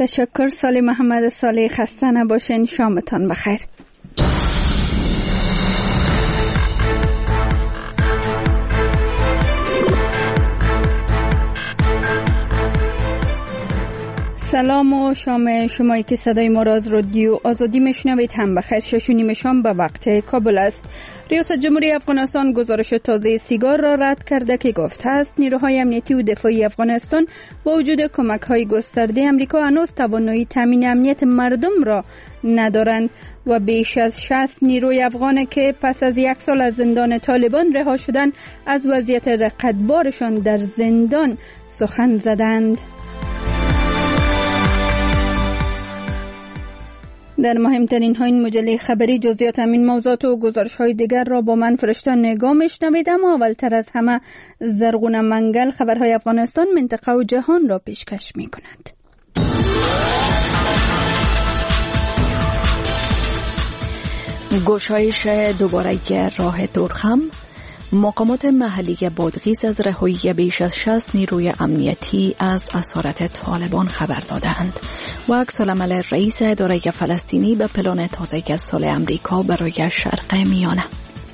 تشکر. سال محمد صالح، خسته نباشین. شامتان بخیر. سلام و شام شمایی که صدای ما را از رادیو آزادی میشنوید هم بخیر. 6:30 شام به وقت کابل است. ریاست جمهوری افغانستان گزارش تازه سیگار را رد کرده که گفته است نیروهای امنیتی و دفاعی افغانستان با وجود کمک‌های گسترده امریکا هنوز توانایی تامین امنیت مردم را ندارند و بیش از 60 نیروی افغان که پس از 1 سال از زندان طالبان رها شدند از وضعیت رقتبارشان در زندان سخن زدند. در مهمترین ها این مجله خبری جزئیات همین موضوعات و گزارش های دیگر را با من فرشته نگاه میشنوید. اما اولتر از همه زرغون منگل خبرهای افغانستان، منطقه و جهان را پیشکش می کند. گشایش دوباره راه تورخم. مقامات محلی بادغیس از رهایی بیش از 60 نیروی امنیتی از اسارت طالبان خبر دادند و عکس‌العمل رئیس اداره فلسطینی به پلان تازه صلح امریکا برای شرق میانه.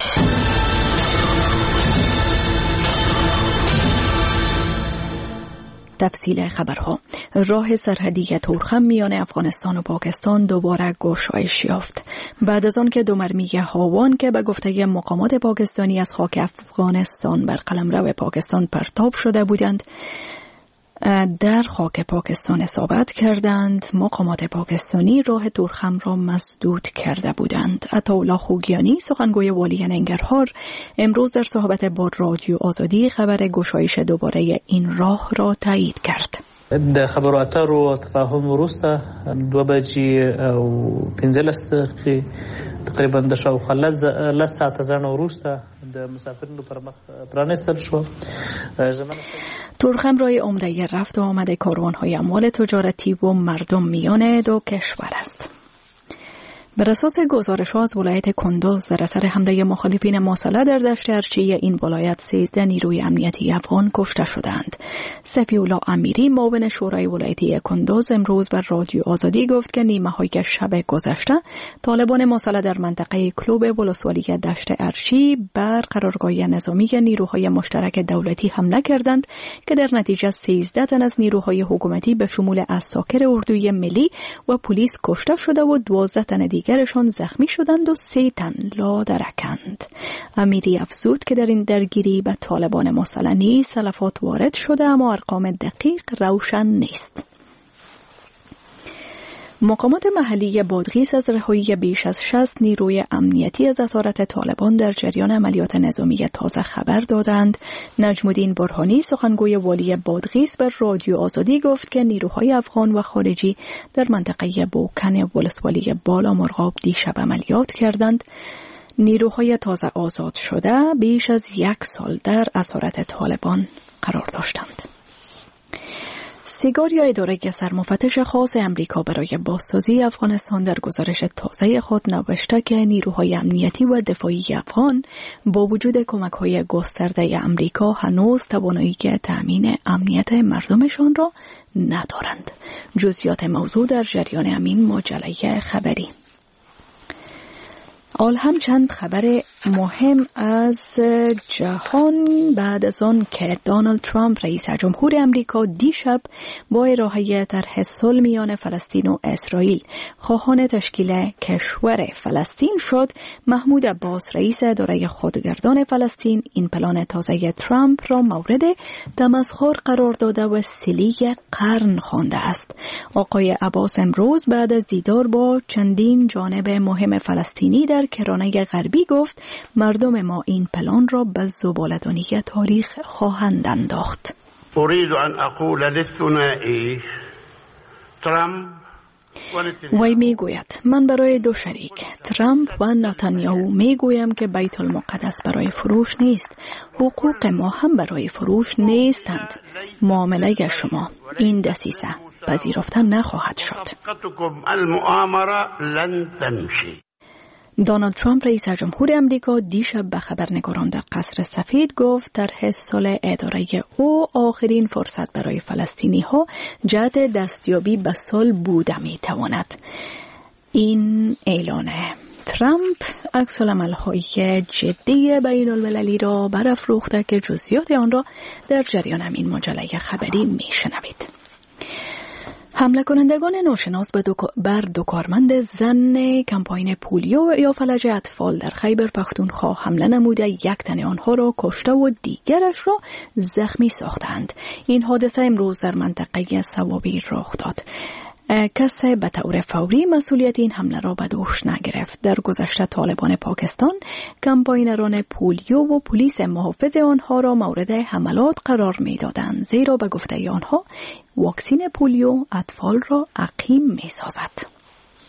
تفصیل خبرها. راه سرحدی تورخم میان افغانستان و پاکستان دوباره گشایش یافت بعد از آن که 2 مرمی هاوان که به گفته مقامات پاکستانی از خاک افغانستان بر قلمرو پاکستان پرتاب شده بودند در خاک پاکستان اصابت کردند. مقامات پاکستانی راه تورخم را مسدود کرده بودند. عطاالله خوگیانی سخنگوی والی ننگرهار امروز در صحبت با رادیو آزادی خبر گشایش دوباره این راه را تایید کرد. د خبرو اترو تفاهم وروسته 2:15 تقریبا د شاوخوا لس ساعته ځنه وروسته د مسافرینو پر مخ پرانستل شو. تورخم راه عمده رفت و آمد کاروان‌های اموال تجارتی و مردم میان دو کشور است. بر اساس گزارش‌ها از ولایت کندوز در اثر حمله مخالفین مسلح در دشت ارچی این ولایت 13 نیروی امنیتی افغان کشته شدند. سفی‌الله امیری معاون شورای ولایتی کندوز امروز بر رادیو آزادی گفت که نیمه‌های شب گذشته طالبان مسلح در منطقه کلوب ولسوالی دشت ارچی بر قرارگاه نظامی نیروهای مشترک دولتی حمله کردند که در نتیجه 13 تن از نیروهای حکومتی به شمول عساکر اردوی ملی و پلیس کشته شده و 12 تن دیگرشان زخمی شدند و 3 تن لادرکند. امیری افزود که در این درگیری به طالبان مسلح نیز تلفات وارد شده اما ارقام دقیق روشن نیست. مقامات محلی بادغیس از رهایی بیش از 60 نیروی امنیتی از اسارت طالبان در جریان عملیات نظامی تازه خبر دادند. نجم الدین برهانی سخنگوی والی بادغیس بر رادیو آزادی گفت که نیروهای افغان و خارجی در منطقه بوکن ولسوالی بالا مرغاب دیشب عملیات کردند. نیروهای تازه آزاد شده بیش از 1 سال در اسارت طالبان قرار داشتند. سیگار یا اداره سرمفتش خاص امریکا برای بازسازی افغانستان در گزارش تازه خود نوشته که نیروهای امنیتی و دفاعی افغان با وجود کمک‌های گسترده امریکا هنوز توانایی تأمین امنیت مردمشان را ندارند. جزئیات موضوع در جریان همین مجله خبری. حال هم چند خبر مهم از جهان بعد از آن که دونالد ترامپ رئیس جمهور امریکا دیشب با ارائه طرح صلح میان فلسطین و اسرائیل خواهان تشکیل کشور فلسطین شد، محمود عباس رئیس اداره خودگردان فلسطین این پلان تازه ترامپ را مورد تمسخر قرار داده و سیلی قرن خوانده است. آقای عباس امروز بعد از دیدار با چندین جانب مهم فلسطینی در کرانه غربی گفت مردم ما این پلان را به زباله‌دانی تاریخ خواهند انداخت. اريد ان اقول للثنائي ترامپ وی میگوید من برای دو شریک ترامپ و نتانیاهو میگویم که بیت المقدس برای فروش نیست، حقوق ما هم برای فروش نیستند. معامله شما این دسیسه پذیرفته نخواهد شد. دونالد ترامپ رئیس جمهور امریکا دیشب به خبرنگاران در قصر سفید گفت طرح صلح اداره او آخرین فرصت برای فلسطینی ها جهت دستیابی به صلح بوده می تواند. این اعلان ترامپ عکس العمل‌های جدی بین المللی را برافروخته که جزئیات آن را در جریان همین مجله خبری میشنوید. حمله کنندگان ناشناس بر دو کارمند زن کمپاین پولیو یا فلج اطفال در خیبر پختونخوا حمله نموده یک تن آنها را کشته و دیگرش را زخمی ساختند. این حادثه امروز در منطقه سوابی رخ داد. کسی به طور فوری مسئولیت این حمله را به دوش نگرفت. در گذشته طالبان پاکستان کمپاینران پولیو و پلیس محافظ آنها را مورد حملات قرار می دادند، زیرا به گفته آنها واکسین پولیو اطفال را عقیم می سازد.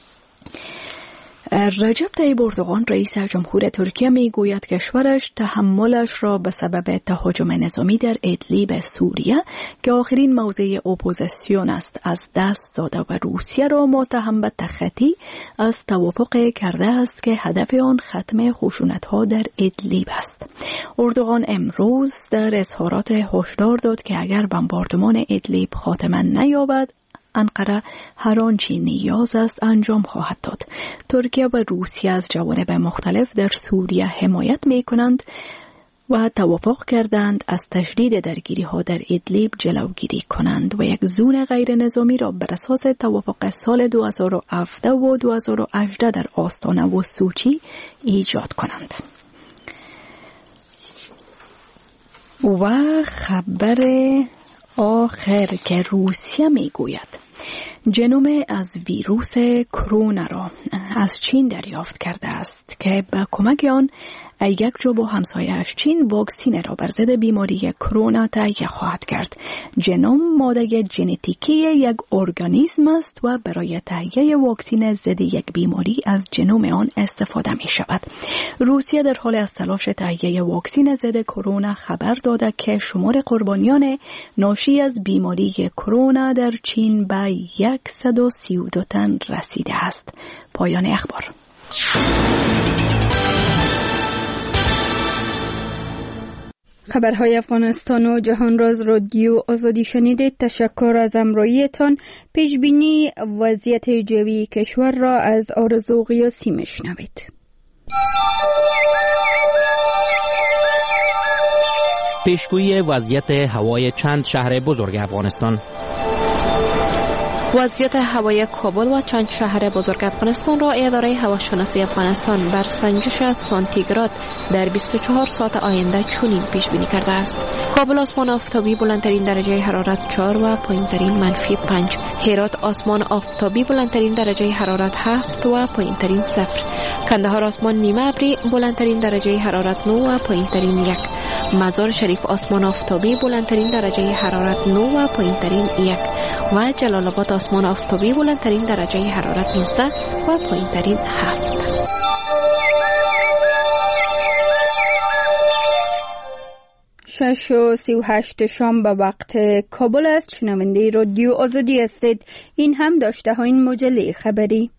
رجب طیب اردوغان رئیس جمهور ترکیه می گوید کشورش تحملش را به سبب تهاجم نظامی در ادلیب سوریه که آخرین موضع اپوزیسیون است از دست داده و روسیه را متهم به تخطی از توافق کرده است که هدف آن ختم خشونت‌ها در ادلیب است. اردوغان امروز در اظهارات هشدار داد که اگر بمباردمان ادلیب خاتمه نیابد انقره هر آنچه نیاز است انجام خواهد داد. ترکیه و روسیه از جوانب مختلف در سوریه حمایت می کنند و توافق کردند از تشدید درگیری ها در ادلیب جلوگیری کنند و یک زون غیر نظامی را بر اساس توافق سال 2017 و 2018 در آستانه و سوچی ایجاد کنند. و خبر آخر که روسیه می گوید ژنوم از ویروس کرونا را از چین دریافت کرده است که به کمک آن یک جو با همسایه‌اش چین واکسین را بر ضد بیماری کرونا تهیه خواهد کرد. ژنوم ماده ژنتیکی یک ارگانیسم است و برای تهیه واکسین ضد یک بیماری از ژنوم آن استفاده می شود. روسیه در حال از تلاش تهیه واکسین ضد کرونا خبر داده که شمار قربانیان ناشی از بیماری کرونا در چین به 132 تن رسیده است. پایان اخبار. خبرهای افغانستان و جهان راز رادیو آزادی شنیدید. تشکر از همراهیتان. پیشبینی وضعیت جوی کشور را از آرزو قیاسی میشنوید. پیشگویی وضعیت هوای چند شهر بزرگ افغانستان. وضعیت هوای کابل و چند شهر بزرگ افغانستان را اداره هواشناسی افغانستان بر سنجش سانتیگراد در 24 ساعت آینده چنین پیش بینی کرده است. کابل آسمان آفتابی بلندترین درجه حرارت 4 و پایینترین -5. هرات آسمان آفتابی بلندترین درجه حرارت 7 و پایینترین 0. کندهار آسمان نیمه ابری بلندترین درجه حرارت 9 و پایینترین 1. مزار شریف آسمان آفتابی بلندترین درجه حرارت 9 و پایینترین 1 و جلال آباد آسمان آفتابی بلندترین درجه حرارت 19 و پایینترین 7. شش و 38 شام به وقت کابل است. شنونده رادیو آزادی هستید. این هم داشته ها این مجله خبری.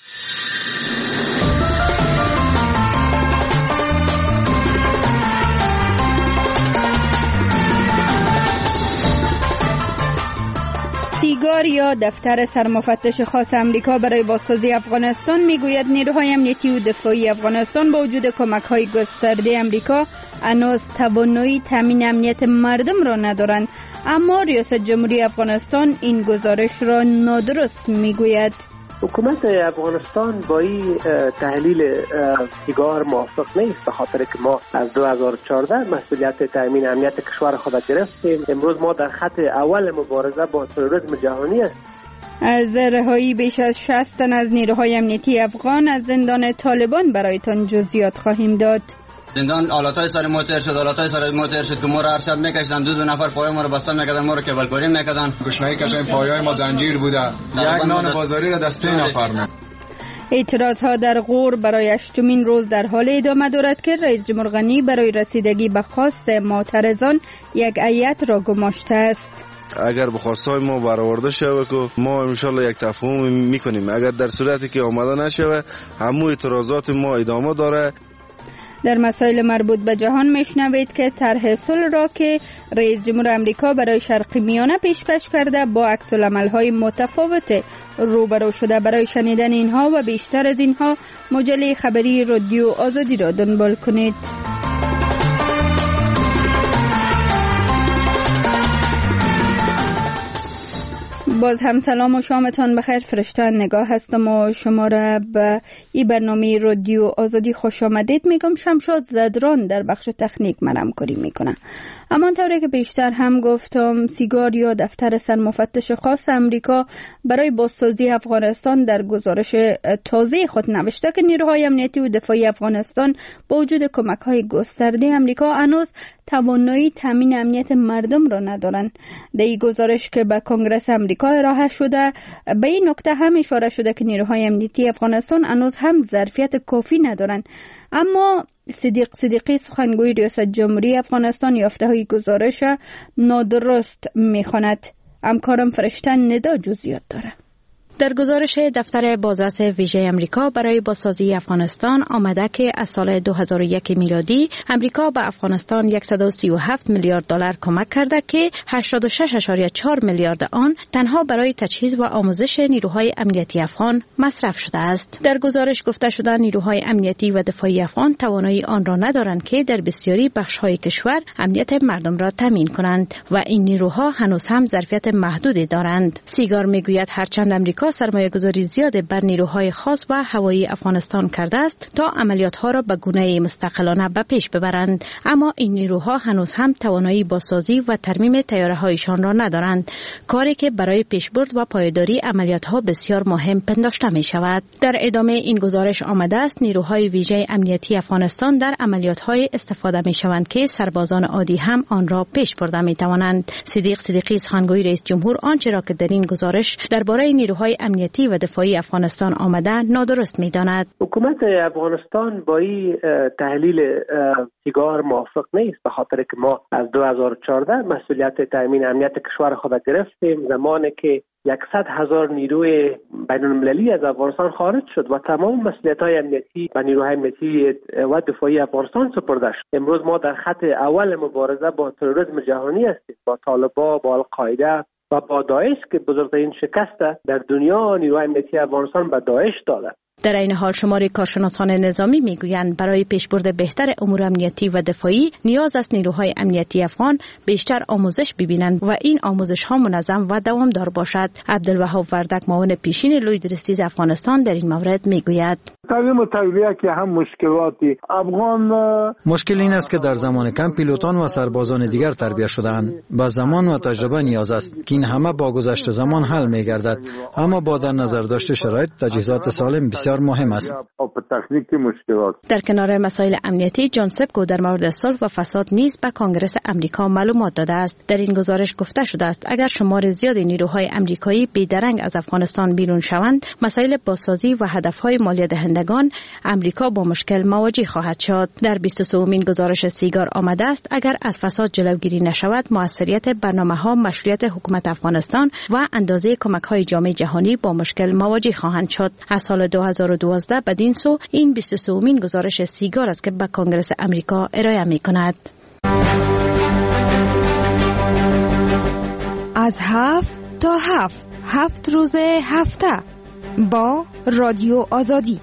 سیگار یا دفتر سرمفتش خاص امریکا برای بازسازی افغانستان میگوید نیروهای امنیتی و دفاعی افغانستان با وجود کمک‌های گسترده امریکا هنوز توانایی تامین امنیت مردم را ندارند، اما ریاست جمهوری افغانستان این گزارش را نادرست میگوید. حکومت افغانستان با این تحلیل سیگار موافق نیست، به خاطر که ما از 2014 مسئولیت تامین امنیت کشور خود گرفتیم. امروز ما در خط اول مبارزه با تروریسم جهانی هستیم. از رهایی بیش از 60 تن از نیروهای امنیتی افغان از زندان طالبان برایتان جزئیات خواهیم داد. زندان آلاتای سر موتر شد که ما را هر شب میکشیدن، دو نفر پای ما رو بسته میکردن، ما رو کبلکاری میکردن، گشنه‌ای کشن پایای ما زنجیر بوده، یک نان بازاری را دست 3 نفر می. اعتراضها در غور برای 8مین روز در حال ادامه دارد که رئیس جمهور غنی برای رسیدگی به خواست معترضان یک هیئت را گماشته است. اگر بخواستای ما برآورده شود که ما ان شاءالله یک تفاهم میکنیم. اگر در صورتی که آماده نشود همو اعتراضات ما ادامه داره. در مسائل مربوط به جهان میشنوید که طرح صلح را که رئیس جمهور آمریکا برای شرق میانه پیشکش کرده با عکس العمل‌های متفاوت روبرو شده. برای شنیدن اینها و بیشتر از اینها مجله خبری رادیو آزادی را دنبال کنید. باز هم سلام و شامتان بخیر. فرشته نگاه هستم و شما را به این برنامه رادیو آزادی خوش آمدید میگم. شمشاد زدران در بخش تکنیک من همکاری میکنه. همانطوری که بیشتر هم گفتم، سیگار یا دفتر سرمفتش خاص امریکا برای بازسازی افغانستان در گزارش تازه خود نوشته که نیروهای امنیتی و دفاعی افغانستان با وجود کمک‌های گسترده امریکا هنوز توانایی تامین امنیت مردم را ندارند. در این گزارش که به کنگره امریکا ارائه شده به این نکته هم اشاره شده که نیروهای امنیتی افغانستان هنوز هم ظرفیت کافی ندارند. اما صدیقی سخنگوی ریاست جمهوری افغانستان یافته‌های گزارش نادرست می‌خواند. همکارم فرشته ندا جزئیات داره. در گزارش دفتر بازرس ویژه امریکا برای بازسازی افغانستان آمده که از سال 2001 میلادی امریکا به افغانستان 137 میلیارد دلار کمک کرده که 86.4 میلیارد آن تنها برای تجهیز و آموزش نیروهای امنیتی افغان مصرف شده است. در گزارش گفته شده نیروهای امنیتی و دفاعی افغان توانایی آن را ندارند که در بسیاری بخش‌های کشور امنیت مردم را تامین کنند و این نیروها هنوز هم ظرفیت محدودی دارند. سیگار میگوید هرچند امریکا سرمایه‌گذاری زیاد بر نیروهای خاص و هوایی افغانستان کرده است تا عملیات‌ها را به گونه مستقلانه به پیش ببرند، اما این نیروها هنوز هم توانایی بازسازی و ترمیم طیاره‌هایشان را ندارند، کاری که برای پیشبرد و پایداری عملیات‌ها بسیار مهم پنداشته می‌شود. در ادامه این گزارش آمده است نیروهای ویژه امنیتی افغانستان در عملیات‌های استفاده می‌شوند که سربازان عادی هم آن را پیش برده می‌توانند. صدیقی سخنگوی رئیس جمهور آنچه را که در این گزارش درباره نیروهای امنیتی و دفاعی افغانستان آمده نادرست می‌داند. حکومت افغانستان با این تحلیل سیگار موافق نیست، به خاطر که ما از 2014 مسئولیت تامین امنیت کشور خود گرفتیم، زمانی که 100,000 نیروی بین‌المللی از افغانستان خارج شد و تمام مسئولیت‌های امنیتی و نیروهای امنیتی و دفاعی افغانستان سپرده شد. امروز ما در خط اول مبارزه با تروریسم جهانی هستیم، با طالبان، با القاعده و با داعش که بزرگترین شکست در دنیا نیروهای امنیتی افغانستان به داعش داده. در این حال شماری کارشناسان نظامی میگویند برای پیشبرد بهتر امور امنیتی و دفاعی نیاز است نیروهای امنیتی افغان بیشتر آموزش ببینند و این آموزش ها منظم و دوامدار باشد. عبدالوهاب وردک معاون پیشین لوید رستیز افغانستان در این مورد میگوید تعلیم و تربیه که هم مشکلاتی افغان مشکل این است که در زمان کم پیلوتان و سربازان دیگر تربیت شده‌اند. با زمان و تجربه نیاز است که این همه با گذشت زمان حل می‌گردد، اما با در نظر داشته شرایط تجهیزات سالم بسیار مهم است. در کنار مسائل امنیتی جان سپکو در مورد صلح و فساد نیز به کنگره امریکا معلومات داده است. در این گزارش گفته شده است اگر شمار زیادی نیروهای امریکایی بیدرنگ از افغانستان بیرون شوند، مسائل بازسازی و هدفهای مالی دهندگان امریکا با مشکل مواجه خواهد شد. در 23مین گزارش سیگار آمده است اگر از فساد جلوگیری نشود، موثریت برنامه‌ها، مشروعیت حکومت افغانستان و اندازه کمک‌های جامعه جهانی با مشکل مواجه خواهند شد. از سال 2012 بدین سو این 23مین گزارش سیگار است که به کنگره امریکا ارائه می‌کند. از 7 تا 7 روز هفته با رادیو آزادی.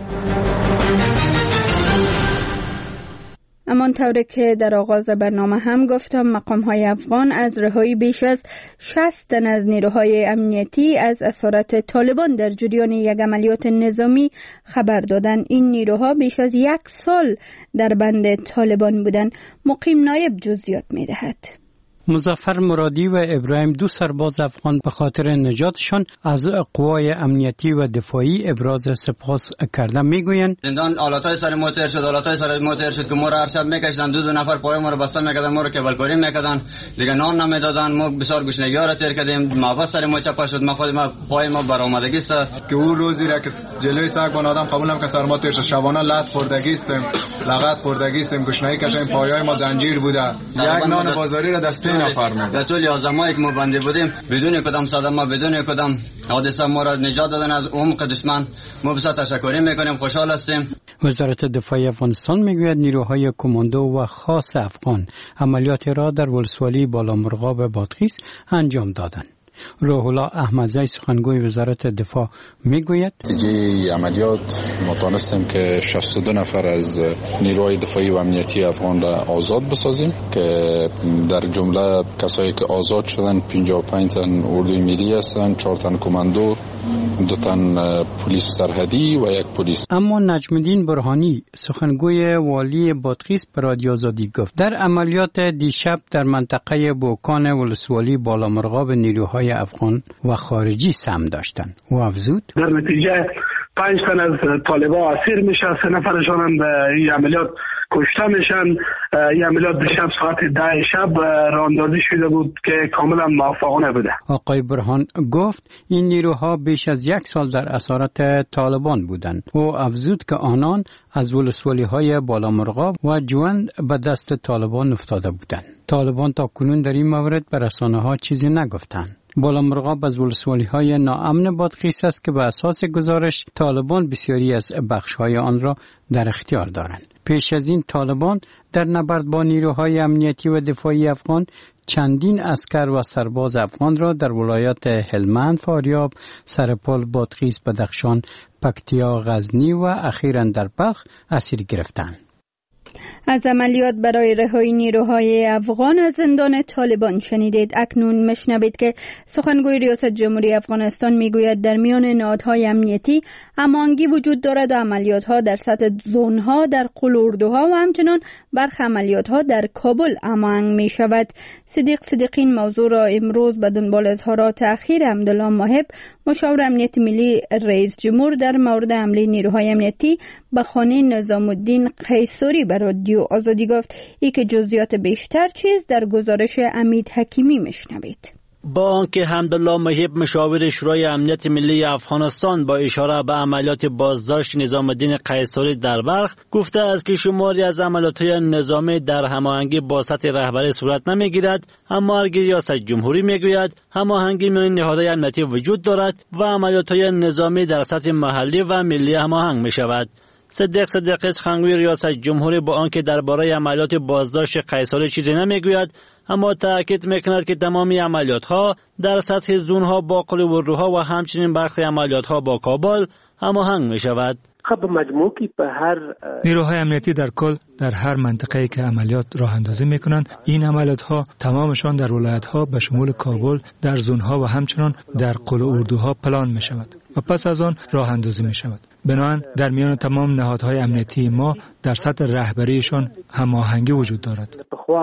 همانطوری که در آغاز برنامه هم گفتم، مقام‌های افغان از رهایی بیش از 60 تن از نیروهای امنیتی از اسارت طالبان در جریان یک عملیات نظامی خبر دادند. این نیروها بیش از 1 سال در بند طالبان بودند. مقیم نایب جزئیات می‌دهد. مظفر مرادی و ابراهیم، دو سرباز افغان، به خاطر نجاتشان از قوای امنیتی و دفاعی ابراز سپاس کردن. میگویند زندان آلاتای سر ما تیر شد که ما را هر شب میکشیدن، دو نفر پای ما رو بسته میکردن، ما رو کبلکاری میکردن، دیگه نان نمیدادن، ما بسیار گشنگی ها را تیر کردیم، محفظ سر ما چپا شد، ما پای ما برآمدگی است که اون روزی را که جلوی سگان آدم قبولم که سر ما تیر شد، شبانه لغت خوردگی استیم، گشنگی کشیم، پایای ما زنجیر بوده، یک نان بازاری را دست به طول 11 ماهی که ما بنده بودیم بدون کدام صدمه بدون کدام حادثه ما را نجات دادن از عمق دشمن. ما بسیار تشکر میکنیم، خوشحال هستیم. وزارت دفاع افغانستان میگوید نیروهای کماندو و خاص افغان عملیاتی را در ولسوالی بالامرغاب بادغیس انجام دادند. روح الله احمدزی سخنگوی وزارت دفاع میگوید نتیجه عملیات ما تانستیم که 62 نفر از نیروهای دفاعی و امنیتی افغان را آزاد بسازیم که در جمله کسایی که آزاد شدن 55 تن اردوی ملی هستند، 4 تن کماندو، 2 تن پلیس سرحدی و 1 پلیس. اما نجم الدین برهانی سخنگوی والی بادغیس به رادیو آزادی گفت در عملیات دیشب در منطقه بوکان ولسوالی بالامرغاب نیروهای افغان و خارجی سهم داشتند و افزود در نتیجه 5 تن از طالبان اسیر میشه، 3 نفرشان هم در این عملیات کشته میشن. این عملیات دیشب ساعت 10 شب راه اندازی شده بود که کاملا موفقانه بوده. آقای برهان گفت این نیروها بیش از 1 سال در اسارت طالبان بودند و افزود که آنان از ولسوالی‌های بالامرغاب و جوند به دست طالبان افتاده بودند. طالبان تا کنون در این مورد به رسانه‌ها چیزی نگفتند. بالامرغاب از ولسوالی‌های ناامن بادغیس است که به اساس گزارش طالبان بسیاری از بخش‌های آن را در اختیار دارند. پیش از این طالبان در نبرد با نیروهای امنیتی و دفاعی افغان چندین عسکر و سرباز افغان را در ولایات هلمند، فاریاب، سرپل، بادغیس، بدخشان، پکتیا، غزنی و اخیراً در بلخ اسیر گرفتند. از عملیات برای رهایی نیروهای افغان از زندان طالبان شنیدید. اکنون مشنوید که سخنگوی ریاست جمهوری افغانستان میگوید در میان نهادهای امنیتی هماهنگی وجود دارد و عملیات‌ها در سطح زون‌ها در قلوردوها و همچنان برخی عملیات‌ها در کابل هماهنگ می‌شود. صدیق صدیقین موضوع را امروز به دنبال اظهارات اخیر حمدالله محب مشاور امنیت ملی رئیس جمهور در مورد حمله نیروهای امنیتی به خانه نظام الدین قیصری به رادیو آزادی گفت. ای که جزئیات بیشتر چیز در گزارش امید حکیمی میشنوید. با آنکه حمدالله محب مشاور شورای امنیت ملی افغانستان با اشاره به عملیات بازداشت نظام الدین قیصری در بلخ گفته است که شماری از عملیات‌های نظامی در هماهنگی با سطح رهبری صورت نمیگیرد، اما اگر ریاست جمهوری میگوید هماهنگی میان نهادهای امنیتی وجود دارد و عملیات‌های نظامی در سطح محلی و ملی هماهنگ میشود. صدیق صدیقی سخنگوی ریاست جمهوری با آنکه درباره عملیات بازداشت قیصری چیزی نمیگوید، اما تاکید میکند که تمامی عملیات‌ها در سطح زون‌ها با قلوردوها و همچنین برخی عملیات‌ها با کابل هماهنگ می‌شود. خب مجموعی به هر نیروهای امنیتی در کل در هر منطقه‌ای که عملیات راه اندازی می‌کنند، این عملیات‌ها تمامشان در ولایت‌ها به شمول کابل در زون‌ها و همچنین در قلوردوها پلان می‌شود و پس از آن راه اندازی می‌شود. بنابراین در میان تمام نهادهای امنیتی ما در سطح رهبریشان هماهنگی وجود دارد.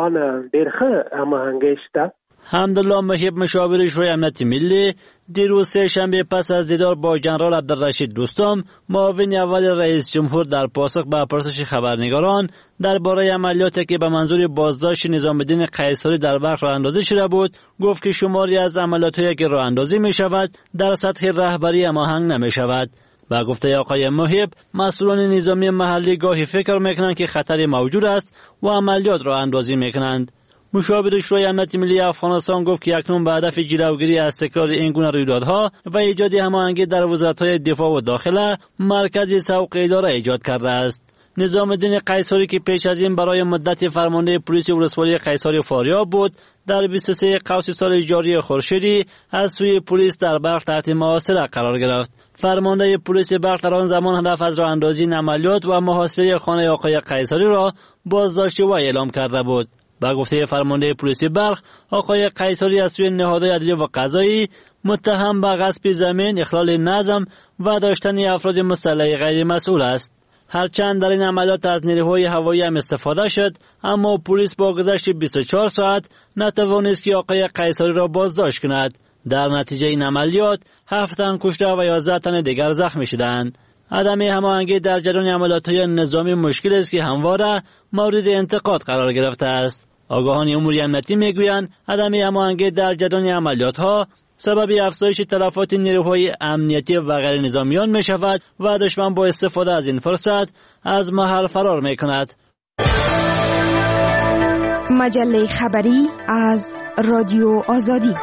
حمدالله محب مشاور شورای امنیت ملی دیروز سه‌شنبه پس از دیدار با جنرال عبدالرشید دوستم معاون اول رئیس جمهور در پاسخ به پرسش خبرنگاران درباره عملیاتی که به منظور بازداشت نظام الدین قیصری در بلخ راه اندازی شده بود گفت که شماری از عملیاتی که راه اندازی می شود در سطح رهبری هماهنگ نمی شود. و گفته آقای محب مسئولان نظامی محلی گاهی فکر میکنند که خطری موجود است و عملیات را اندازی میکنند. مشاور شورای امنیت ملی افغانستان گفت که اکنون به هدف جلوگیری از تکرار این گونه رویدادها و ایجاد هماهنگی در وزارت‌های دفاع و داخله مرکزی سوق اداره ایجاد کرده است. نظام الدین قیصری که پیش از این برای مدت فرمانده پلیس ولسوالی قیصری فاریاب بود در 23 قوس سال جاری خورشیدی از سوی پلیس در بلخ تحت محاصره قرار گرفت. فرمانده پلیس بلخ در آن زمان هدف از راه اندازی عملیات و محاصره خانه آقای قیصری را بازداشت و اعلام کرده بود. با گفته فرمانده پلیس بلخ آقای قیصری از سوی نهادهای عدلیه و قضایی متهم به غصب زمین، اخلال نظم و داشتن افراد مسلح غیر مسئول است. هرچند در این عملیات از نیروهای هوایی هم استفاده شد، اما پلیس با گذشت 24 ساعت نتوانست که آقای قیصری را بازداشت کند. در نتیجه این عملیات 7 تن کشته و 11 تن دیگر زخمی شدند. عدم هماهنگی در جریان عملیات‌های نظامی مشکل است که همواره مورد انتقاد قرار گرفته است. آگاهان امور امنیتی میگویند عدم هماهنگی در جریان عملیات‌ها سبب افزایش تلفات نیروهای امنیتی و غیر نظامیان می شود و دشمن با استفاده از این فرصت از محل فرار می کند. مجله خبری از رادیو آزادی.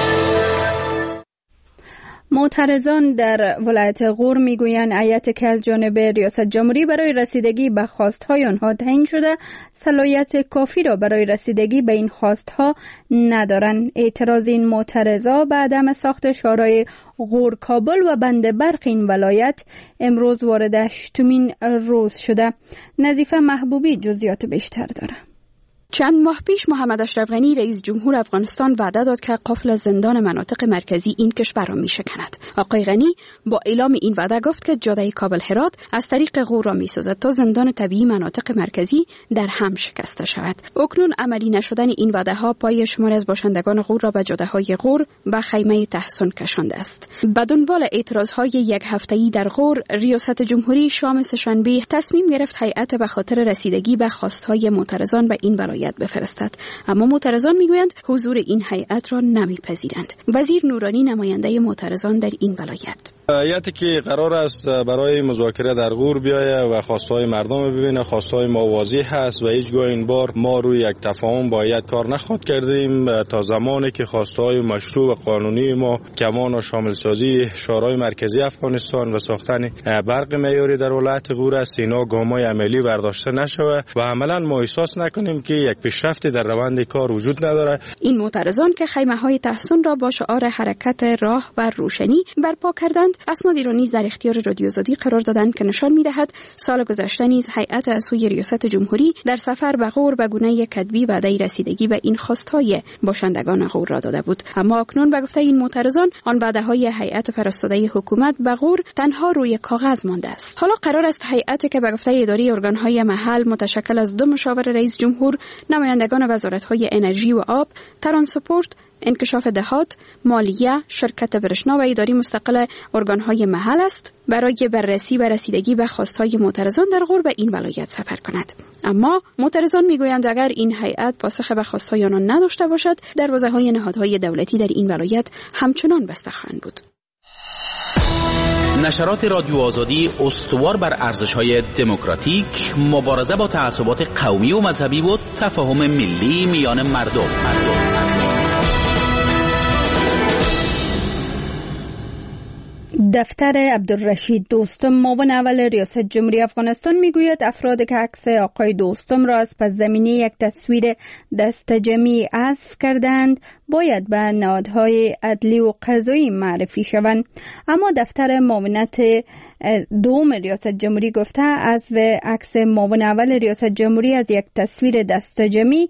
معترضان در ولایت غور میگویند هیئت که از جانب ریاست جمهوری برای رسیدگی به خواستهای آنها تعیین شده صلاحیت کافی را برای رسیدگی به این خواستها ندارند. اعتراض این معترضا به عدم ساخت شورای غور کابل و بند برق این ولایت امروز وارد 8مین روز شده. نظیفه محبوبی جزئیات بیشتر داره. چند ماه پیش محمد اشرف غنی رئیس جمهور افغانستان وعده داد که قفل زندان مناطق مرکزی این کشور را میشکند. آقای غنی با اعلام این وعده گفت که جاده کابل هرات از طریق غور را میسازد تا زندان طبیعی مناطق مرکزی در هم شکسته شود. اکنون عملی نشدن این وعده ها پای شماری از باشندگان غور را به جاده های غور و خیمه تحصن کشانده است. به دنبال اعتراض های یک هفته‌ای در غور، ریاست جمهوری شام سه‌شنبه تصمیم گرفت هیئت به خاطر رسیدگی به خواستهای معترضان به این ولایت بفرستد، اما معترضان میگویند حضور این هیئت را نمیپذیرند. وزیر نورانی نماینده معترضان در این ولایت: هیئتی که قرار است برای مذاکره در غور بیاید و خواستهای مردم ببینه، خواستهای ما واضح هست و هیچگاه این بار ما روی یک تفاهم با هیئت کار نخواهد کردیم تا زمانی که خواستهای مشروع و قانونی ما کمان و شامل سازی شورای مرکزی افغانستان و ساختن برق معیاری در ولایت غور است، اینا گام‌های عملی برداشته نشود و عملاً ما احساس نکنیم که یک پیشرفتی در روند کار وجود نداره. این معترضان که خیمه‌های تحصن را با شعار حرکت راه و روشنی برپا کردند، اسنادی را نیز در اختیار رادیو آزادی قرار دادند که نشان می‌دهد سال گذشته نیز هیئت از سوی ریاست جمهوری در سفر به غور به گونه کتبی وعده رسیدگی به این خواستهای باشندگان غور را داده بود، اما اکنون به گفته این معترضان آن وعده‌های هیئت فرستاده حکومت به غور تنها روی کاغذ مانده است. حالا قرار است هیئتی که به گفته اداره ارگان‌های محل متشکل از 2 مشاور رئیس جمهور، نمایندگان وزارت‌های انرژی و آب، ترانسپورت، انکشاف دهات، مالیه، شرکت برشنا و اداری مستقل ارگان‌های محل است، برای بررسی و رسیدگی به خواستهای معترضان در غور به این ولایت سفر کند. اما معترضان میگویند اگر این هیئت پاسخ به خواستهای آنان نداشته باشد، دروازه‌های نهادهای دولتی در این ولایت همچنان بسته خواهند بود. نشرات رادیو آزادی استوار بر ارزش‌های دموکراتیک، مبارزه با تعصبات قومی و مذهبی و تفاهم ملی میان مردم. دفتر عبدالرشید دوستم معاون اول ریاست جمهوری افغانستان میگوید افرادی که عکس آقای دوستم را از پس زمینه یک تصویر دستجمعی حذف کردند باید به نهادهای عدلی و قضایی معرفی شوند. اما دفتر معاونت دوم ریاست جمهوری گفته حذف عکس معاون اول ریاست جمهوری از یک تصویر دستجمعی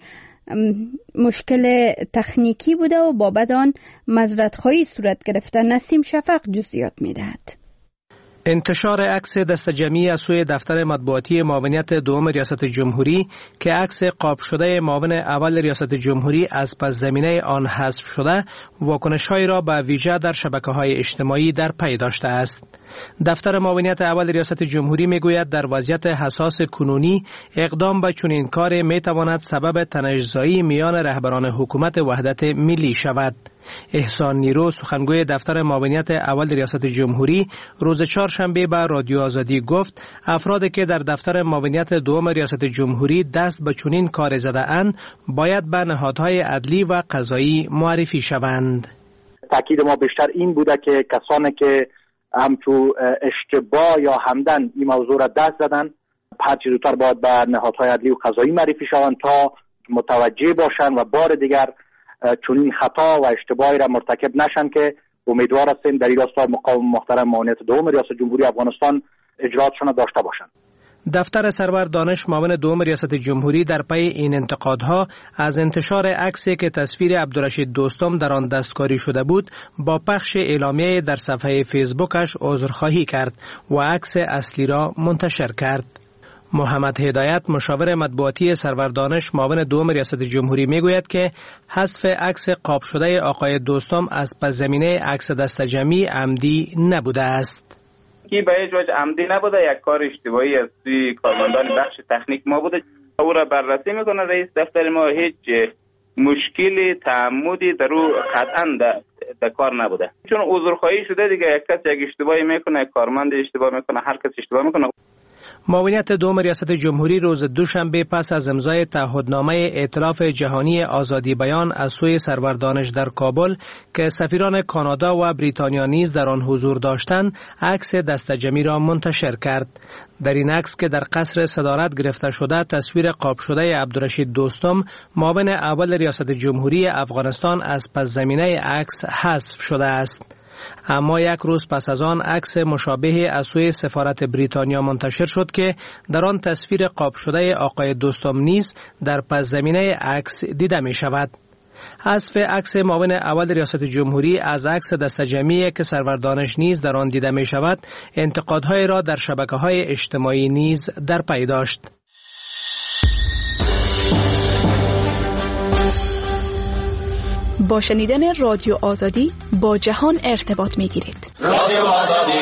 مشکل تکنیکی بوده و بابت آن معذرت‌خواهی صورت گرفته. نسیم شفق جزئیات می‌دهد. انتشار عکس دستجمعی از سوی دفتر مطبوعاتی معاونیت دوم ریاست جمهوری که عکس قاب شده معاون اول ریاست جمهوری از پس زمینه آن حذف شده، واکنش‌هایی را به ویژه در شبکه‌های اجتماعی در پی داشته است. دفتر معاونیت اول ریاست جمهوری میگوید در وضعیت حساس کنونی اقدام به چنین کار میتواند سبب تنش‌زایی میان رهبران حکومت وحدت ملی شود. احسان نیرو سخنگوی دفتر معاونیت اول ریاست جمهوری روز چهارشنبه به رادیو آزادی گفت افرادی که در دفتر معاونیت دوم ریاست جمهوری دست به چنین کار زده اند باید به نهادهای عدلی و قضایی معرفی شوند. تاکید ما بیشتر این بوده که کسانی که همچو اشتباه یا عمدن این موضوع را دست زدن هر چه زودتر باید به نهادهای عدلی و قضایی معرفی شوند تا متوجه باشند و بار دیگر چون این خطا و اشتباهی را مرتکب نشن که امیدوار هستیم در این راستا مقام محترم معاونیت دوم ریاست جمهوری افغانستان اجراتشان داشته باشند. دفتر سرور دانش معاون دوم ریاست جمهوری در پی این انتقادها از انتشار عکسی که تصویر عبدالرشید دوستم در آن دستکاری شده بود با پخش اعلامیه در صفحه فیسبوکش عذرخواهی کرد و عکس اصلی را منتشر کرد. محمد هدایت مشاور مطبوعاتی سرور دانش معاون دوم ریاست جمهوری میگوید که حذف عکس قاب شده آقای دوستم از پس زمینه عکس دستجمعی عمدی نبوده است. کی به هیچ وجه عمدی نبوده، یک کار اشتباهی از سوی کارمندان بخش تکنیک ما بوده. او را بررسی میکنه رئیس دفتر ما، هیچ مشکلی تعمدی در او قطعا در کار نبوده. چون عذرخواهی شده دیگه، یک کس یک اشتباهی میکنه، کارمند اشتباه میکنه، هر کس اشتباه میکنه. معاونیت دوم ریاست جمهوری روز دوشنبه پس از امضای تعهدنامه ائتلاف جهانی آزادی بیان از سوی سرور دانش در کابل که سفیران کانادا و بریتانیا نیز در آن حضور داشتند، عکس دسته‌جمعی را منتشر کرد. در این عکس که در قصر صدارت گرفته شده، تصویر قاب شده عبدالرشید دوستم، معاون اول ریاست جمهوری افغانستان، از پس زمینه عکس حذف شده است. اما یک روز پس از آن عکس مشابه از سوی سفارت بریتانیا منتشر شد که در آن تصویر قاب شده آقای دوستم نیز در پس زمینه عکس دیده می شود. حذف عکس معاون اول ریاست جمهوری از عکس دسته‌جمعی که سرور دانش نیز در آن دیده می شود، انتقادهای را در شبکه‌های اجتماعی نیز در پی داشت. با شنیدن رادیو آزادی با جهان ارتباط می‌گیرید. رادیو آزادی.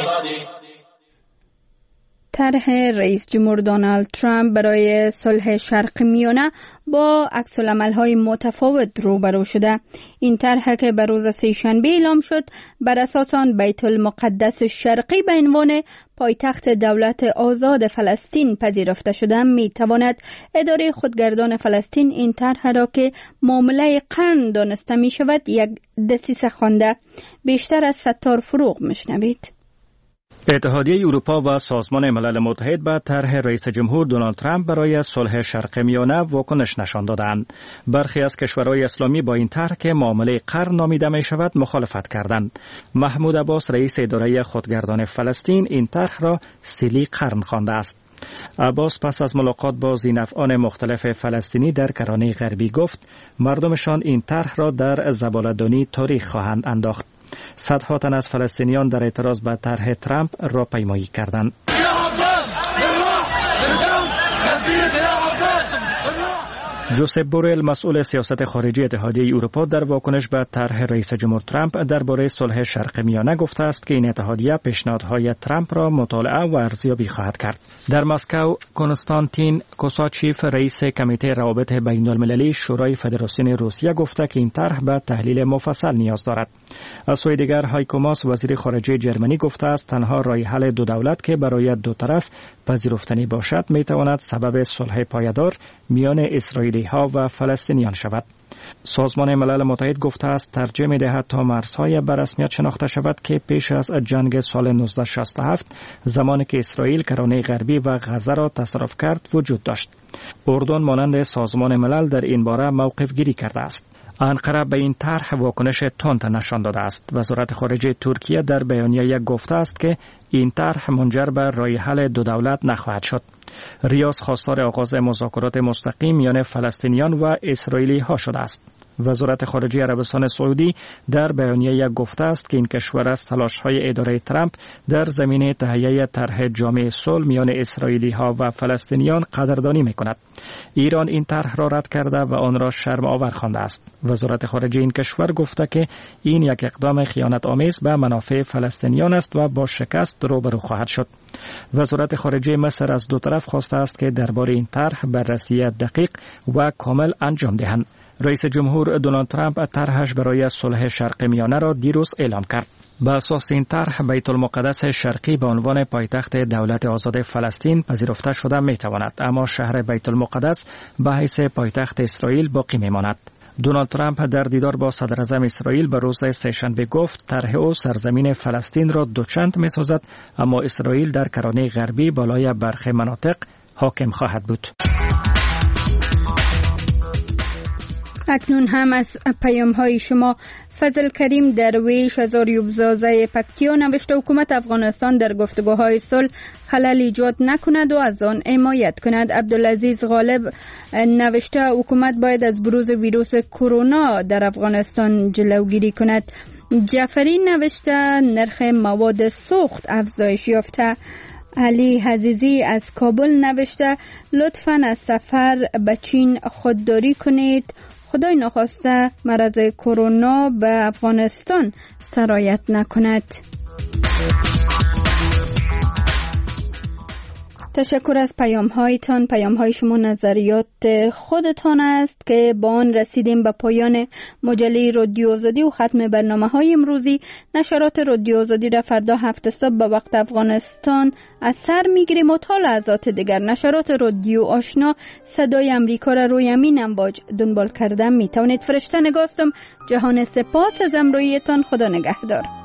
طرح رئیس جمهور دونالد ترامپ برای صلح شرق میانه با عکس‌العمل‌های متفاوت روبرو شده. این طرح که به روز سه‌شنبه اعلام شد، بر اساس آن بیت المقدس شرقی به عنوان پایتخت دولت آزاد فلسطین پذیرفته شده، می‌تواند اداره خودگردان فلسطین این طرح را که معامله قرن دانسته می‌شود یک دسیسه خوانده. بیشتر از ستار فروغ می‌شنوید. اتحادیه اروپا و سازمان ملل متحد به طرح رئیس جمهور دونالد ترامپ برای صلح شرق میانه واکنش نشان دادند. برخی از کشورهای اسلامی با این طرح که معامله قرن نامیده می شود مخالفت کردند. محمود عباس رئیس اداره خودگردان فلسطین این طرح را سیلی قرن خوانده است. عباس پس از ملاقات با ذی‌نفعان مختلف فلسطینی در کرانه غربی گفت مردمشان این طرح را در زباله‌دانی تاریخ خواهند انداخت. صدها تن از فلسطینیان در اعتراض به طرح ترامپ راهپیمایی کردند. جوزپ بورل مسئول سیاست خارجی اتحادیه اروپا در واکنش به طرح رئیس جمهور ترامپ درباره صلح شرق میانه گفته است که این اتحادیه پیشنهادهای ترامپ را مطالعه و ارزیابی خواهد کرد. در مسکو کنستانتین کوساچیف رئیس کمیته روابط بین المللی شورای فدراسیون روسیه گفته که این طرح به تحلیل مفصل نیاز دارد. از سوی دیگر هایکو ماس وزیر خارجه جرمنی گفته است تنها راه حل دو دولت که برای دو طرف پذیرفتنی باشد می تواند سبب صلح پایدار میان اسرائیلی ها و فلسطینیان شود. سازمان ملل متحد گفته است ترجیح می دهد تا مرزهای به رسمیت شناخته شود که پیش از جنگ سال 1967 زمانی که اسرائیل کرانه غربی و غزه را تصرف کرد وجود داشت. اردن مانند سازمان ملل در این باره موقف گیری کرده است. انقره به این طرح واکنش تند نشان داده است. وزارت خارجه ترکیه در بیانیه گفته است که این طرح منجر به راه حل دو دولت نخواهد شد. ریاض خواستار آغاز مذاکرات مستقیم میان فلسطینیان و اسرائیلی ها شده است. وزارت خارجه عربستان سعودی در بیانیه گفته است که این کشور از تلاش‌های اداره ترامپ در زمینه تهیه طرح جامع صلح میان اسرائیلی ها و فلسطینیان قدردانی می‌کند. ایران این طرح را رد کرده و آن را شرم آور خوانده است. وزارت خارجه این کشور گفته که این یک اقدام خیانت آمیز به منافع فلسطینیان است و با شکست روبرو خواهد شد. وزارت خارجه مصر از دو طرف خواسته است که درباره این طرح بررسی دقیق و کامل انجام دهند. رئیس جمهور دونالد ترامپ طرحش برای صلح شرق میانه را دیروز اعلام کرد. به اساس این طرح بیت المقدس شرقی به عنوان پایتخت دولت آزاد فلسطین پذیرفته شده می تواند، اما شهر بیت المقدس به حیث پایتخت اسرائیل باقی می ماند. دونالد ترامپ در دیدار با صدر اعظم اسرائیل به روز سه‌شنبه گفت طرح او سرزمین فلسطین را دوچند می سازد، اما اسرائیل در کرانه غربی بالای برخی مناطق حاکم خواهد بود. اکنون هم از پیام‌های شما. فضل کریم درویش از آریوبزازه پکتیا نوشته حکومت افغانستان در گفتگوهای صلح خلل ایجاد نکند و از آن حمایت کند. عبدالعزیز غالب نوشته حکومت باید از بروز ویروس کرونا در افغانستان جلوگیری کند. جعفری نوشته نرخ مواد سوخت افزایش یافته. علی عزیزی از کابل نوشته لطفاً از سفر به چین خودداری کنید. خدای نخواسته مرض کرونا به افغانستان سرایت نکند. تشکر از پیام های شما نظریات خودتان است که با آن رسیدیم به پایان مجله رادیو آزادی و ختم برنامه‌های امروزی. نشرات رادیو آزادی را فردا 7 صبح به وقت افغانستان از سر میگیریم و تا لحظات دیگر نشرات رادیو آشنا صدای امریکا را روی امین امواج دنبال کردن میتونید. فرشته نگاستم. جهان سپاس از امرویتان. خدا نگهدار.